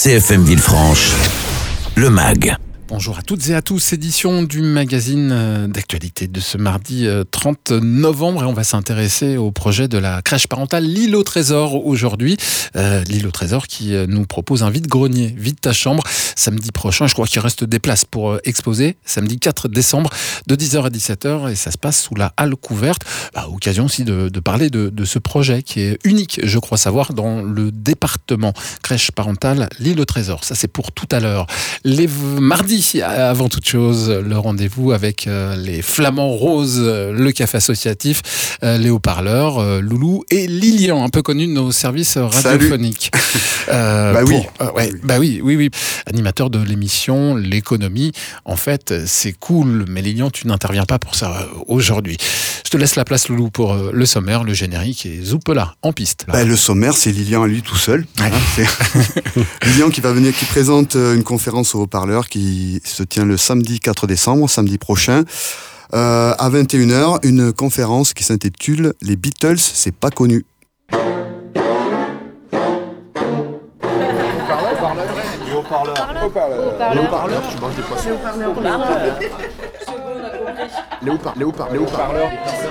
CFM Villefranche, le MAG. Bonjour à toutes et à tous, édition du magazine d'actualité de ce mardi 30 novembre et on va s'intéresser au projet de la crèche parentale L'Île au Trésor aujourd'hui. L'Île au Trésor qui nous propose un vide-grenier, vide ta chambre, samedi prochain. Je crois qu'il reste des places pour exposer, samedi 4 décembre de 10h à 17h et ça se passe sous la halle couverte. Occasion aussi de parler de ce projet qui est unique, je crois savoir, dans le département. Crèche parentale L'Île au Trésor, ça c'est pour tout à l'heure. Les mardis, avant toute chose, le rendez-vous avec les Flamands Roses, le café associatif, les haut-parleurs, Loulou et Lilian, un peu connu de nos services radiophoniques. Oui. Animateur de l'émission L'économie. En fait, c'est cool, mais Lilian, tu n'interviens pas pour ça aujourd'hui. Je te laisse la place, Loulou, pour le sommaire, le générique et Zoupela en piste. Le sommaire, c'est Lilian à lui tout seul. Ouais. C'est Lilian qui présente une conférence aux haut-parleurs qui se tient le samedi 4 décembre, samedi prochain, à 21h, une conférence qui s'intitule « Les Beatles, c'est pas connu ». Les haut-parleurs.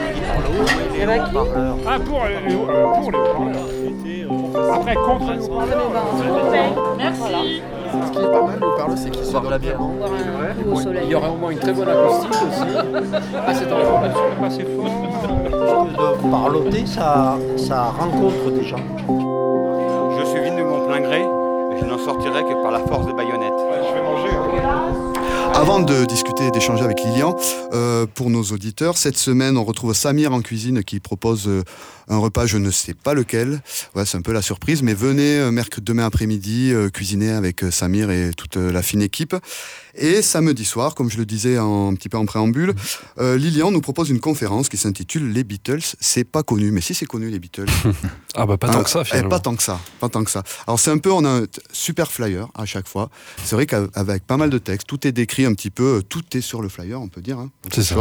Ah, pour les haut-parleurs. Après, contre les haut-parleurs. Merci. Ce qui est pas mal, le haut-parleur, c'est qu'il se donne bien. Il y aura au moins une très bonne acoustique aussi. C'est pas assez fort. De parloter, ça rencontre des gens. Je suis venu de mon plein gré, mais je n'en sortirai que par la force des baïonnettes. Je vais manger. Avant de discuter et d'échanger avec Lilian, pour nos auditeurs, cette semaine, on retrouve Samir en cuisine qui propose un repas, je ne sais pas lequel. Ouais, c'est un peu la surprise, mais venez demain après-midi cuisiner avec Samir et toute la fine équipe. Et samedi soir, comme je le disais un petit peu en préambule, Lilian nous propose une conférence qui s'intitule « Les Beatles, c'est pas connu ». Mais si c'est connu, les Beatles. Pas tant que ça, finalement. Pas tant que ça. Alors c'est un peu, on a un super flyer à chaque fois. C'est vrai qu'avec pas mal de textes, tout est décrit un petit peu, tout est sur le flyer, on peut dire. C'est ça.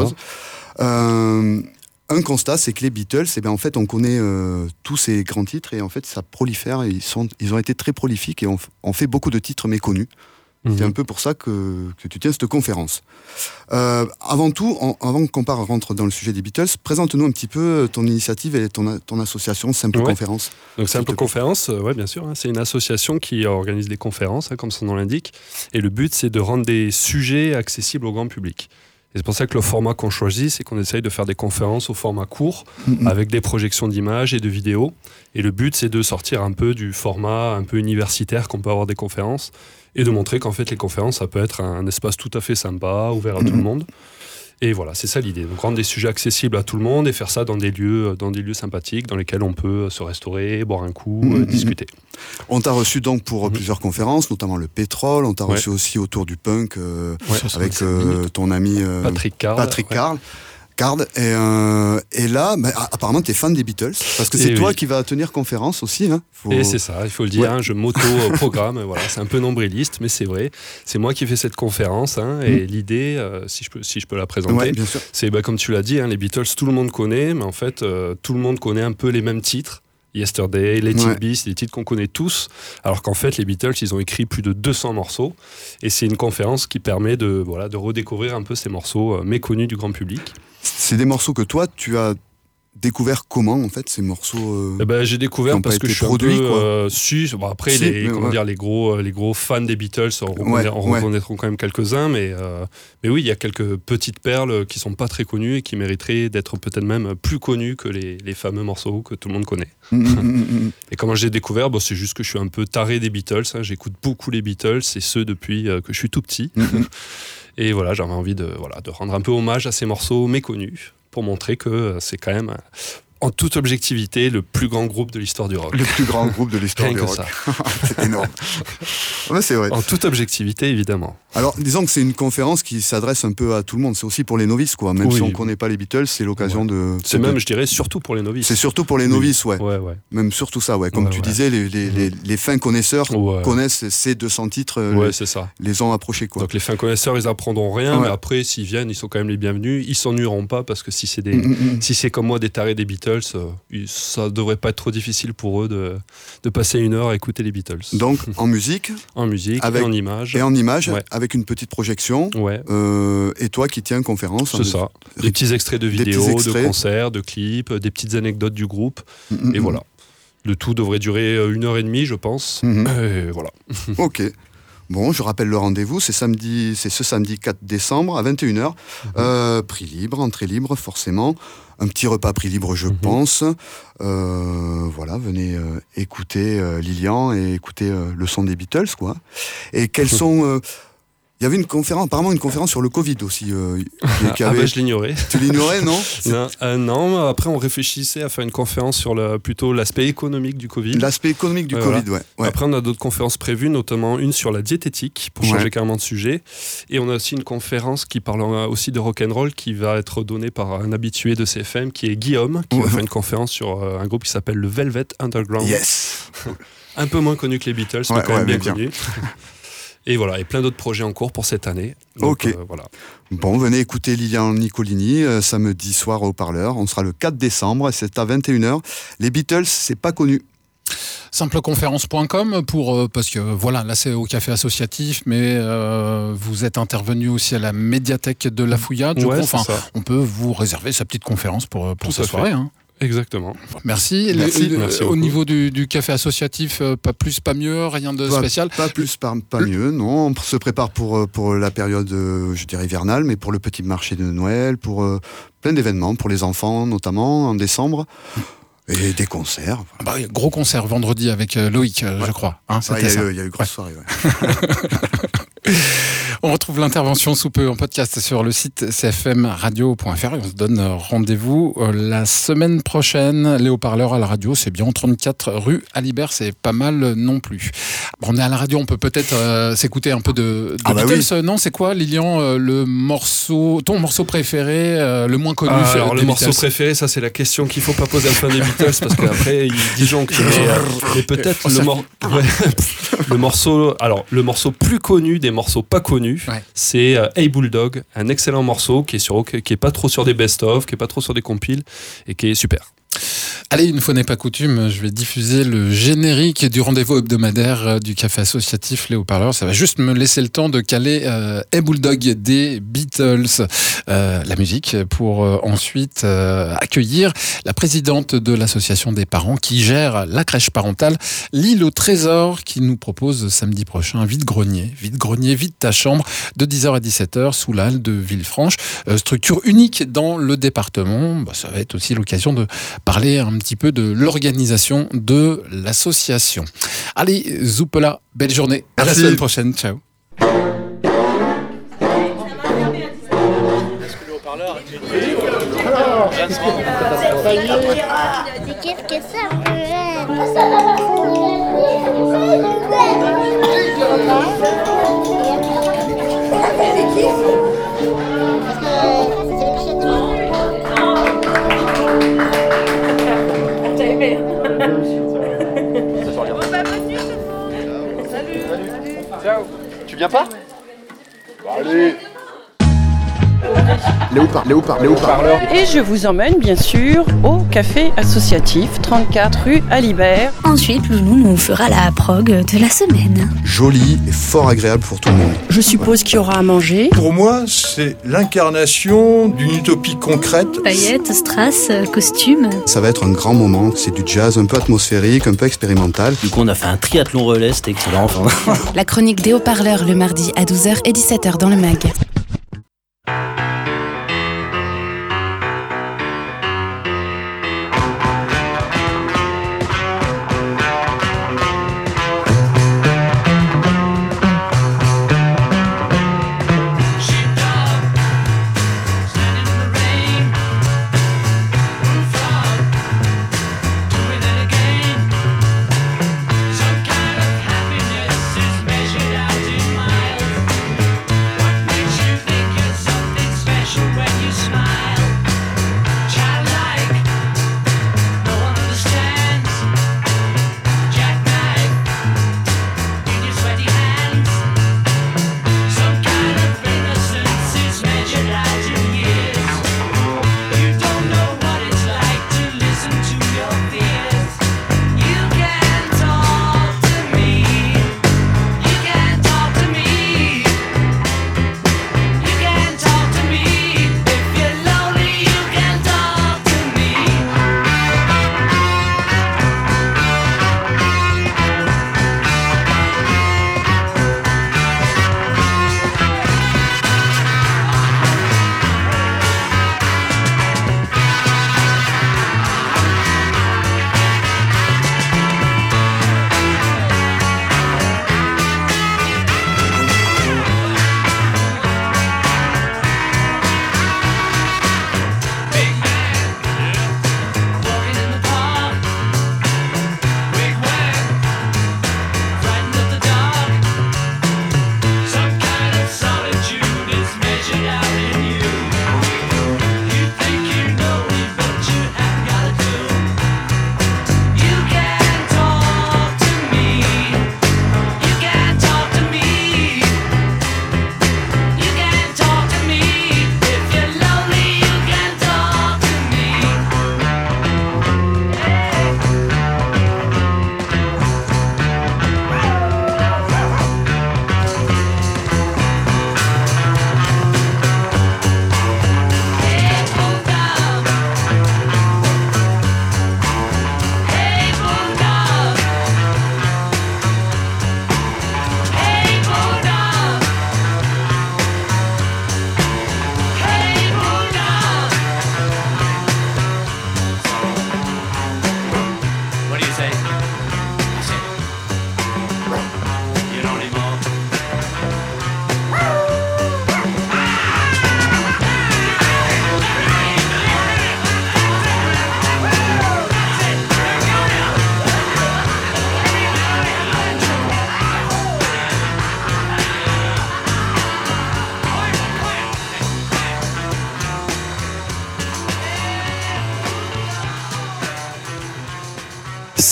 Un constat, c'est que les Beatles, en fait, on connaît tous ces grands titres et en fait, ça prolifère. Et ils ont été très prolifiques et on fait beaucoup de titres méconnus. C'est un peu pour ça que tu tiens cette conférence. Avant tout, avant qu'on rentre dans le sujet des Beatles, présente-nous un petit peu ton initiative et ton association Simple Conférence. Donc Simple Conférence, bien sûr, c'est une association qui organise des conférences, comme son nom l'indique. Et le but, c'est de rendre des sujets accessibles au grand public. Et c'est pour ça que le format qu'on choisit, c'est qu'on essaye de faire des conférences au format court, avec des projections d'images et de vidéos. Et le but, c'est de sortir un peu du format un peu universitaire qu'on peut avoir des conférences, et de montrer qu'en fait, les conférences, ça peut être un espace tout à fait sympa, ouvert à tout le monde. Et voilà, c'est ça l'idée. Donc rendre des sujets accessibles à tout le monde et faire ça dans des lieux sympathiques dans lesquels on peut se restaurer, boire un coup, discuter. On t'a reçu donc pour plusieurs conférences, notamment le pétrole. On t'a reçu aussi autour du punk avec ton ami Patrick Carl. Et là, apparemment, tu es fan des Beatles, parce que c'est toi qui vas tenir conférence aussi. Et c'est ça, il faut le dire, je m'auto-programme, c'est un peu nombriliste, mais c'est vrai. C'est moi qui fais cette conférence, et l'idée, si je peux la présenter, c'est comme tu l'as dit, les Beatles, tout le monde connaît, mais en fait, tout le monde connaît un peu les mêmes titres. Yesterday, Let It Be, c'est des titres qu'on connaît tous, alors qu'en fait, les Beatles, ils ont écrit plus de 200 morceaux, et c'est une conférence qui permet de redécouvrir un peu ces morceaux méconnus du grand public. C'est des morceaux que toi, tu as découvert comment, en fait, ces morceaux j'ai découvert parce que je suis produits, après, les gros fans des Beatles reconnaîtront quand même quelques-uns, mais oui, il y a quelques petites perles qui sont pas très connues et qui mériteraient d'être peut-être même plus connues que les fameux morceaux que tout le monde connaît. Et comment j'ai découvert, c'est juste que je suis un peu taré des Beatles, j'écoute beaucoup les Beatles, et ceux depuis que je suis tout petit. Et voilà, j'avais envie de rendre un peu hommage à ces morceaux méconnus pour montrer que c'est quand même, en toute objectivité, le plus grand groupe de l'histoire du rock. Le plus grand groupe de l'histoire du rock. C'est énorme. C'est vrai. En toute objectivité, évidemment. Alors, disons que c'est une conférence qui s'adresse un peu à tout le monde. C'est aussi pour les novices, quoi. Même Oui. si on ne connaît pas les Beatles, c'est l'occasion de... C'est même, je dirais, surtout pour les novices. C'est surtout pour les novices, ouais. Ouais. Même surtout ça, ouais. Comme tu disais, les fins connaisseurs connaissent ces 200 titres, c'est ça. les ont approchés, quoi. Donc les fins connaisseurs, ils apprendront rien, mais après, s'ils viennent, ils sont quand même les bienvenus. Ils s'ennuieront pas parce que si c'est comme moi des tarés des Beatles, ça devrait pas être trop difficile pour eux de passer une heure à écouter les Beatles. Donc en musique, et en images. Et en images, avec une petite projection. Ouais. Et toi qui tiens conférence. C'est ça. Des petits extraits de vidéos, de concerts, de clips, des petites anecdotes du groupe. Et voilà. Le tout devrait durer 1h30, je pense. Et voilà. Ok. Bon, je rappelle le rendez-vous, c'est ce samedi 4 décembre à 21h. Prix libre, entrée libre, forcément. Un petit repas prix libre, je pense. Voilà, venez écouter Lilian et écouter le son des Beatles, quoi. Et quels sont... Il y avait apparemment une conférence sur le Covid aussi. Je l'ignorais. Tu l'ignorais, non? Non, après on réfléchissait à faire une conférence sur plutôt l'aspect économique du Covid. L'aspect économique du Covid, ouais. Après on a d'autres conférences prévues, notamment une sur la diététique, pour changer carrément de sujet. Et on a aussi une conférence qui parle aussi de rock'n'roll, qui va être donnée par un habitué de CFM, qui est Guillaume, qui va faire une conférence sur un groupe qui s'appelle le Velvet Underground. Yes. Un peu moins connu que les Beatles, mais quand même bien connu. Et voilà, et plein d'autres projets en cours pour cette année. Donc, voilà. Bon, venez écouter Lilian Nicolini samedi soir au Parleur. On sera le 4 décembre et c'est à 21h. Les Beatles, c'est pas connu. Simpleconférence.com parce que voilà, là c'est au café associatif, mais vous êtes intervenu aussi à la médiathèque de la Fouillade. On peut vous réserver sa petite conférence pour cette soirée. Hein. Exactement. Merci. Merci au niveau du café associatif, pas plus, pas mieux, rien de spécial. Pas plus, pas mieux, non. On se prépare pour la période, je dirais hivernale, mais pour le petit marché de Noël, pour plein d'événements, pour les enfants notamment, en décembre. Et des concerts. Gros concert vendredi avec Loïc, je crois. Hein, il y a eu grosse soirée. On retrouve l'intervention sous peu en podcast sur le site cfmradio.fr et on se donne rendez-vous la semaine prochaine. Les haut-parleurs à la radio, c'est bien 34 rue Alibert, c'est pas mal non plus. On est à la radio, on peut peut-être s'écouter un peu de Beatles. Non, c'est quoi, Lilian, ton morceau préféré, le moins connu alors, des le morceau Beatles. préféré, ça c'est la question qu'il faut pas poser à la fin des Beatles parce qu'après ils disjonctent. Mais peut-être le morceau plus connu des morceaux pas connus, c'est Hey Bulldog, un excellent morceau qui est pas trop sur des best-of, qui est pas trop sur des compiles et qui est super. Allez, une fois n'est pas coutume, je vais diffuser le générique du rendez-vous hebdomadaire du café associatif Les Haut-Parleurs. Ça va juste me laisser le temps de caler Hey Bulldog des Beatles, la musique, pour ensuite accueillir la présidente de l'association des parents qui gère la crèche parentale L'Île au Trésor, qui nous propose samedi prochain un vide-grenier, vide ta chambre, de 10h à 17h sous la halle de Villefranche. Structure unique dans le département. Ça va être aussi l'occasion de parler un petit peu de l'organisation de l'association. Allez, zoupela, belle journée. À la semaine prochaine. Ciao. Qu'est-ce que ça T'as aimé? Ciao. Tu viens pas? Allez. Les haut-parleurs. Et je vous emmène bien sûr au café associatif 34 rue Alibert. Ensuite, Loulou nous fera la prog de la semaine. Joli et fort agréable pour tout le monde. Je suppose qu'il y aura à manger. Pour moi, c'est l'incarnation d'une utopie concrète. Paillettes, strass, costumes. Ça va être un grand moment. C'est du jazz un peu atmosphérique, un peu expérimental. Du coup, on a fait un triathlon relais, c'était excellent. La chronique des haut-parleurs le mardi à 12h et 17h dans le MAG.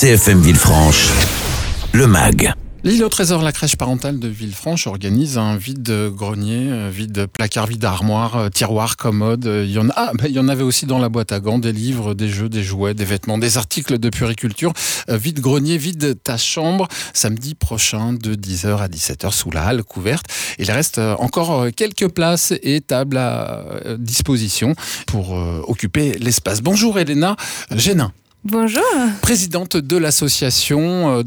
CFM Villefranche, le MAG. L'île au trésor, la crèche parentale de Villefranche organise un vide-grenier, vide-placard, vide-armoire, tiroir, commode. Il y en avait aussi dans la boîte à gants, des livres, des jeux, des jouets, des vêtements, des articles de puriculture. Vide-grenier, vide ta chambre, samedi prochain de 10h à 17h sous la halle couverte. Il reste encore quelques places et tables à disposition pour occuper l'espace. Bonjour Elena Génin. Bonjour. Présidente de l'association,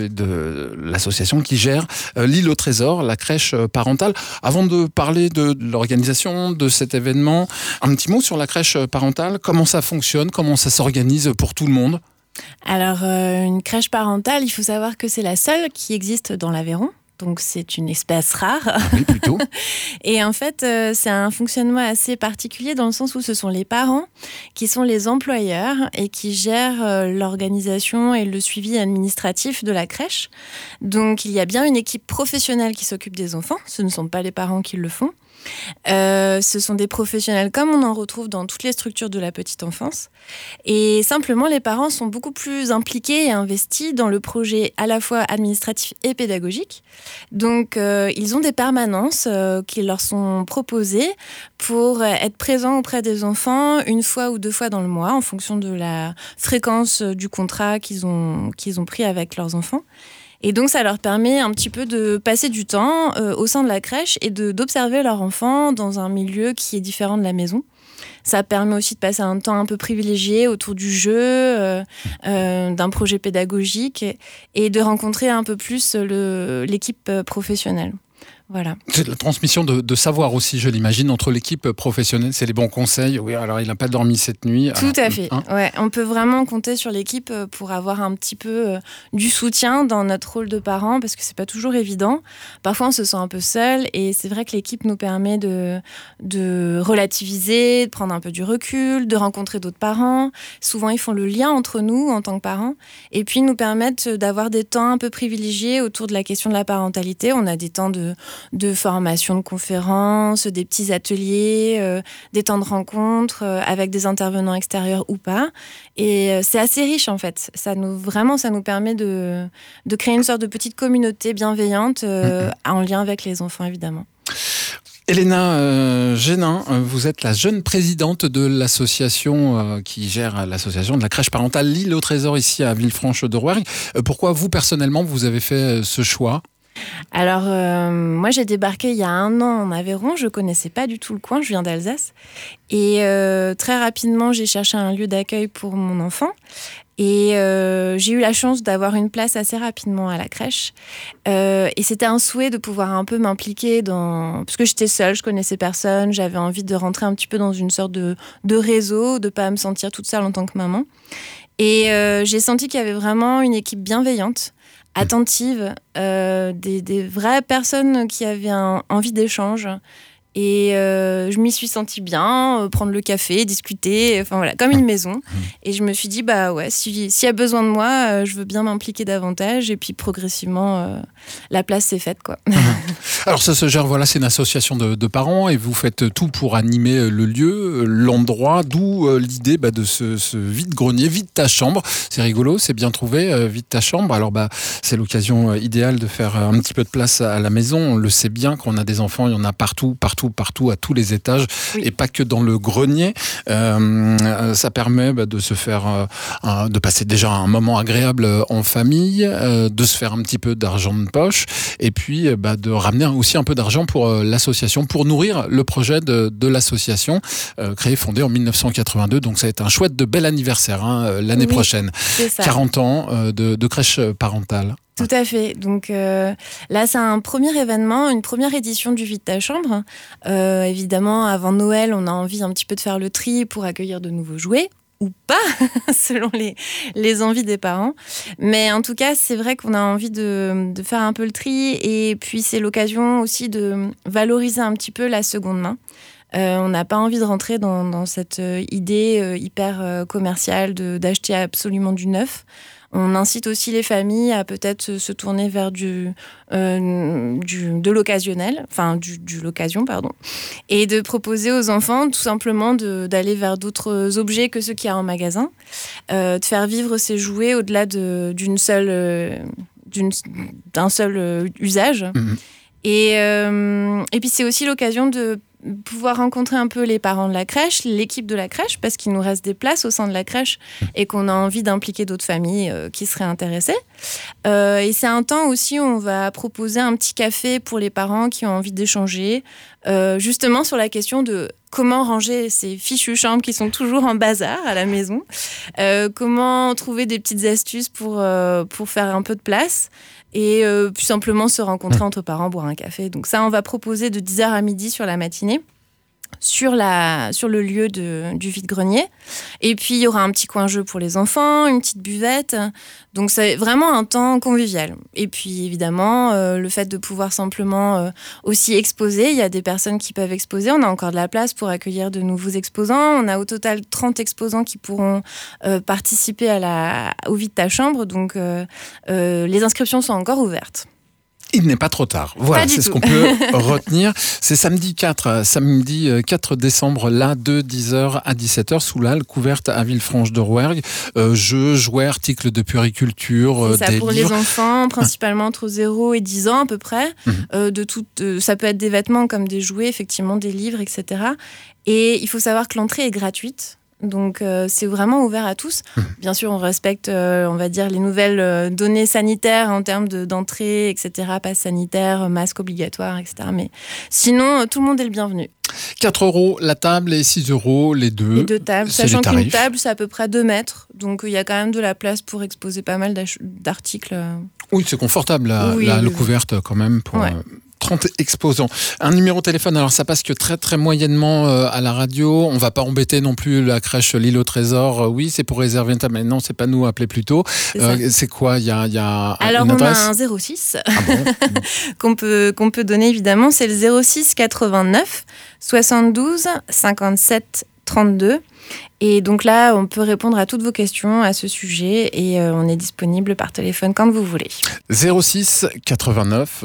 de l'association qui gère l'île au trésor, la crèche parentale. Avant de parler de l'organisation de cet événement, un petit mot sur la crèche parentale. Comment ça fonctionne? Comment ça s'organise pour tout le monde? Alors, une crèche parentale, il faut savoir que c'est la seule qui existe dans l'Aveyron. Donc, c'est une espèce rare. Oui, plutôt. Et en fait, c'est un fonctionnement assez particulier dans le sens où ce sont les parents qui sont les employeurs et qui gèrent l'organisation et le suivi administratif de la crèche. Donc, il y a bien une équipe professionnelle qui s'occupe des enfants. Ce ne sont pas les parents qui le font. Ce sont des professionnels comme on en retrouve dans toutes les structures de la petite enfance. Et simplement, les parents sont beaucoup plus impliqués et investis dans le projet à la fois administratif et pédagogique. Donc, ils ont des permanences qui leur sont proposées pour être présents auprès des enfants 1 fois ou 2 fois dans le mois en fonction de la fréquence du contrat qu'ils ont pris avec leurs enfants. Et donc, ça leur permet un petit peu de passer du temps au sein de la crèche et d'observer leur enfant dans un milieu qui est différent de la maison. Ça permet aussi de passer un temps un peu privilégié autour du jeu, d'un projet pédagogique et de rencontrer un peu plus l'équipe professionnelle. Voilà. C'est la transmission de savoir aussi, je l'imagine, entre l'équipe professionnelle. C'est les bons conseils. Oui, alors il n'a pas dormi cette nuit. Tout à fait. Ouais, on peut vraiment compter sur l'équipe pour avoir un petit peu du soutien dans notre rôle de parent parce que c'est pas toujours évident. Parfois, on se sent un peu seul et c'est vrai que l'équipe nous permet de relativiser, de prendre un peu du recul, de rencontrer d'autres parents. Souvent, ils font le lien entre nous en tant que parents et puis nous permettent d'avoir des temps un peu privilégiés autour de la question de la parentalité. On a des temps de formation, de conférences, des petits ateliers, des temps de rencontres avec des intervenants extérieurs ou pas. Et c'est assez riche en fait. Ça nous permet de créer une sorte de petite communauté bienveillante en lien avec les enfants évidemment. Elena Génin, vous êtes la jeune présidente de l'association qui gère l'association de la crèche parentale l'île au trésor ici à Villefranche-de-Rouergue. Pourquoi vous personnellement vous avez fait ce choix ? Alors, moi, j'ai débarqué il y a 1 an en Aveyron. Je ne connaissais pas du tout le coin. Je viens d'Alsace. Et très rapidement, j'ai cherché un lieu d'accueil pour mon enfant. Et j'ai eu la chance d'avoir une place assez rapidement à la crèche. Et c'était un souhait de pouvoir un peu m'impliquer parce que j'étais seule, je connaissais personne. J'avais envie de rentrer un petit peu dans une sorte de réseau, de ne pas me sentir toute seule en tant que maman. Et j'ai senti qu'il y avait vraiment une équipe bienveillante, attentive, des vraies personnes qui avaient envie d'échange. Et je m'y suis sentie bien, prendre le café, discuter, enfin voilà, comme une maison. Et je me suis dit, bah ouais, s'il y a besoin de moi, je veux bien m'impliquer davantage. Et puis progressivement, la place s'est faite, quoi. Alors ça se gère, voilà, c'est une association de parents et vous faites tout pour animer le lieu, l'endroit, d'où l'idée de ce vide-grenier, vide ta chambre. C'est rigolo, c'est bien trouvé, vide ta chambre. Alors c'est l'occasion idéale de faire un petit peu de place à la maison. On le sait bien, quand on a des enfants, il y en a partout, à tous les étages, oui. Et pas que dans le grenier. Ça permet de se faire, de passer déjà un moment agréable en famille, de se faire un petit peu d'argent de poche, et puis de ramener aussi un peu d'argent pour l'association, pour nourrir le projet de l'association, fondée en 1982. Donc ça va être un chouette de bel anniversaire l'année prochaine. 40 ans de crèche parentale. Tout à fait. Donc là, c'est un premier événement, une première édition du Vide ta chambre. Évidemment, avant Noël, on a envie un petit peu de faire le tri pour accueillir de nouveaux jouets. Ou pas, selon les envies des parents. Mais en tout cas, c'est vrai qu'on a envie de faire un peu le tri. Et puis, c'est l'occasion aussi de valoriser un petit peu la seconde main. On n'a pas envie de rentrer dans cette idée hyper commerciale d'acheter absolument du neuf. On incite aussi les familles à peut-être se tourner vers de de l'occasionnel, enfin de l'occasion, pardon, et de proposer aux enfants tout simplement d'aller vers d'autres objets que ceux qu'il y a en magasin, de faire vivre ces jouets au-delà d'un seul usage. Et puis c'est aussi l'occasion de pouvoir rencontrer un peu les parents de la crèche, l'équipe de la crèche, parce qu'il nous reste des places au sein de la crèche et qu'on a envie d'impliquer d'autres familles qui seraient intéressées. Et c'est un temps aussi où on va proposer un petit café pour les parents qui ont envie d'échanger, justement sur la question de comment ranger ces fichues chambres qui sont toujours en bazar à la maison, comment trouver des petites astuces pour faire un peu de place. Et puis simplement se rencontrer entre parents, boire un café. Donc ça, on va proposer de 10h à midi sur la matinée, sur le lieu du vide-grenier. Et puis, il y aura un petit coin jeu pour les enfants, une petite buvette. Donc, c'est vraiment un temps convivial. Et puis, évidemment, le fait de pouvoir simplement aussi exposer. Il y a des personnes qui peuvent exposer. On a encore de la place pour accueillir de nouveaux exposants. On a au total 30 exposants qui pourront participer au vide ta chambre. Donc, les inscriptions sont encore ouvertes. Il n'est pas trop tard. Voilà, c'est ce qu'on peut retenir. C'est samedi 4 décembre, là, de 10h à 17h, sous l'Halle, couverte à Villefranche-de-Rouergue. Jeux, jouets, articles de puériculture, c'est ça, des pour livres. Les enfants, principalement entre 0 et 10 ans à peu près. Ça peut être des vêtements comme des jouets, effectivement, des livres, etc. Et il faut savoir que l'entrée est gratuite. Donc c'est vraiment ouvert à tous. Bien sûr, on respecte, on va dire, les nouvelles données sanitaires en termes d'entrée, etc. Passe sanitaire, masque obligatoire, etc. Mais sinon, tout le monde est le bienvenu. 4 € la table et 6 € les deux. Les deux tables, sachant qu'une table, c'est à peu près 2 mètres. Donc il y a quand même de la place pour exposer pas mal d'articles. Oui, c'est confortable, la couverte quand même pour... Ouais. 30 exposants. Un numéro de téléphone, alors ça passe que très très moyennement à la radio. On va pas embêter non plus la crèche L'Île au Trésor. Oui, c'est pour réserver une table, mais non, c'est pas nous, appelez plutôt. C'est quoi? Il y a alors une adresse? on a un 06 qu'on peut donner évidemment. C'est le 06 89 72 57 32. Et donc là, on peut répondre à toutes vos questions à ce sujet et on est disponible par téléphone quand vous voulez. 06 89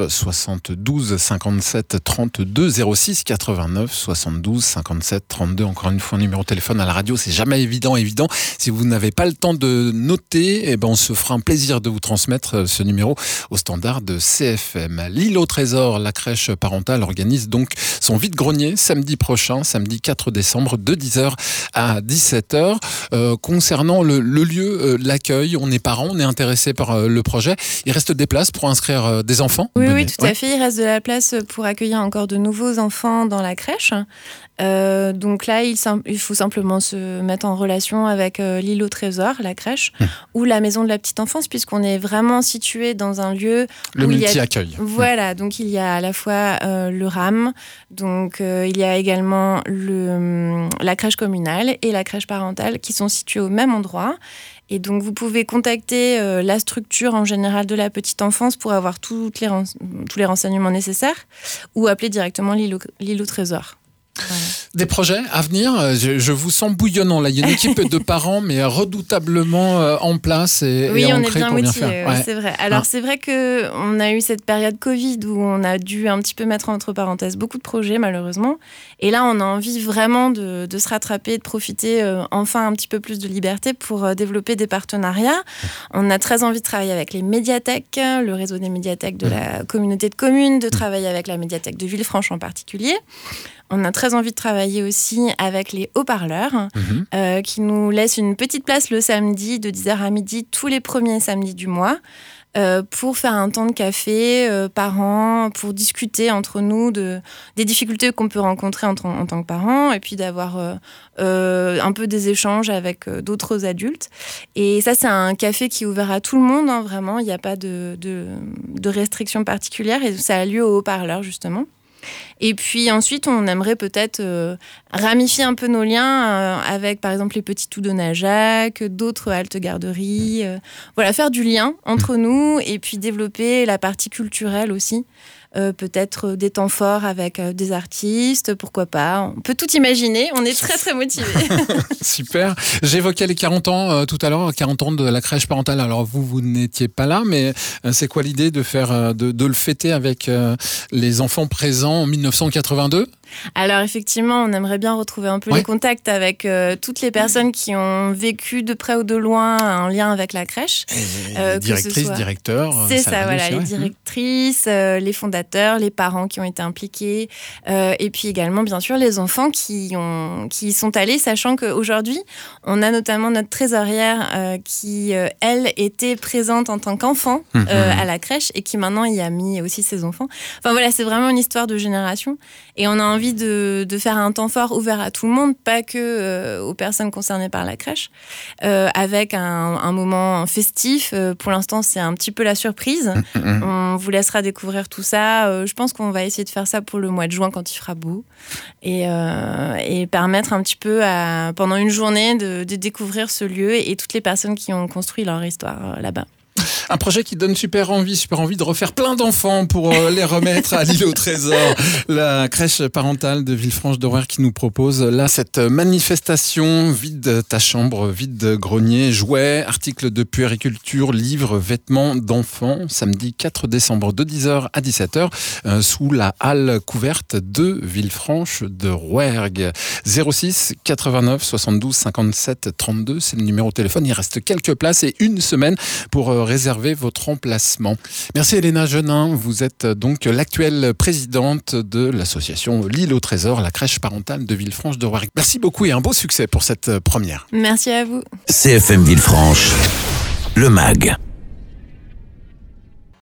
72 57 32 06 89 72 57 32. Encore une fois, un numéro de téléphone à la radio, c'est jamais évident. Si vous n'avez pas le temps de noter, on se fera un plaisir de vous transmettre ce numéro au standard de CFM. L'Île au Trésor, la crèche parentale, organise donc son vide-grenier samedi prochain, samedi 4 décembre, de 10h à 17h. Concernant le lieu, l'accueil, on est parents, on est intéressé par le projet. Il reste des places pour inscrire des enfants? Oui, tout à fait. Il reste de la place pour accueillir encore de nouveaux enfants dans la crèche. Donc là, il faut simplement se mettre en relation avec l'Île au Trésor, la crèche, ou la maison de la petite enfance, puisqu'on est vraiment situé dans un lieu où multi-accueil. Voilà, donc il y a à la fois le RAM, donc il y a également la crèche communale et la crèche parentale qui sont situés au même endroit. Et donc, vous pouvez contacter la structure en général de la petite enfance pour avoir tous les renseignements nécessaires ou appeler directement l'Île au Trésor. Voilà. Des projets à venir, je vous sens bouillonnant là. Il y a une équipe de parents, mais redoutablement en place et on est bien pour motivés, bien faire. C'est vrai. Alors c'est vrai qu'on a eu cette période Covid où on a dû un petit peu mettre entre parenthèses beaucoup de projets malheureusement. Et là, on a envie vraiment de se rattraper, de profiter enfin un petit peu plus de liberté pour développer des partenariats. On a très envie de travailler avec les médiathèques, le réseau des médiathèques de la communauté de communes, de travailler avec la médiathèque de Villefranche en particulier. On a très envie de travailler aussi avec les haut-parleurs qui nous laissent une petite place le samedi de 10h à midi, tous les premiers samedis du mois, pour faire un temps de café par an, pour discuter entre nous des difficultés qu'on peut rencontrer en tant que parents et puis d'avoir un peu des échanges avec d'autres adultes. Et ça, c'est un café qui est ouvert à tout le monde, vraiment. Il n'y a pas de restrictions particulières et ça a lieu au haut-parleur, justement. Et puis ensuite, on aimerait peut-être ramifier un peu nos liens avec, par exemple, les Petits Tout de Najac, d'autres haltes garderies. Voilà, faire du lien entre nous et puis développer la partie culturelle aussi. peut-être des temps forts avec des artistes, pourquoi pas. On peut tout imaginer, on est très très motivés. Super. J'évoquais les 40 ans tout à l'heure, 40 ans de la crèche parentale. Alors vous n'étiez pas là, mais c'est quoi l'idée de faire de le fêter avec les enfants présents en 1982 ? Alors effectivement, on aimerait bien retrouver un peu les contacts avec toutes les personnes qui ont vécu de près ou de loin un lien avec la crèche. Directrices, directeurs. C'est ça, voilà, les directrices, les fondateurs, les parents qui ont été impliqués, et puis également bien sûr les enfants qui sont allés, sachant qu'aujourd'hui, on a notamment notre trésorière qui, elle, était présente en tant qu'enfant à la crèche et qui maintenant y a mis aussi ses enfants. Enfin voilà, c'est vraiment une histoire de génération et on a envie de faire un temps fort ouvert à tout le monde, pas que aux personnes concernées par la crèche, avec un moment festif. Pour l'instant, c'est un petit peu la surprise. On vous laissera découvrir tout ça. Je pense qu'on va essayer de faire ça pour le mois de juin quand il fera beau et permettre un petit peu pendant une journée de découvrir ce lieu et toutes les personnes qui ont construit leur histoire là-bas. Un projet qui donne super envie de refaire plein d'enfants pour les remettre à l'île au trésor. La crèche parentale de Villefranche-de-Rouergue qui nous propose là cette manifestation vide ta chambre, vide grenier, jouets, articles de puériculture, livres, vêtements d'enfants. Samedi 4 décembre de 10h à 17h sous la halle couverte de Villefranche-de-Rouergue. 06 89 72 57 32, c'est le numéro de téléphone. Il reste quelques places et une semaine pour réserver votre emplacement. Merci Elena Genin, vous êtes donc l'actuelle présidente de l'association L'Île au Trésor, la crèche parentale de Villefranche-de-Rouergue. Merci beaucoup et un beau succès pour cette première. Merci à vous. CFM Villefranche, le MAG.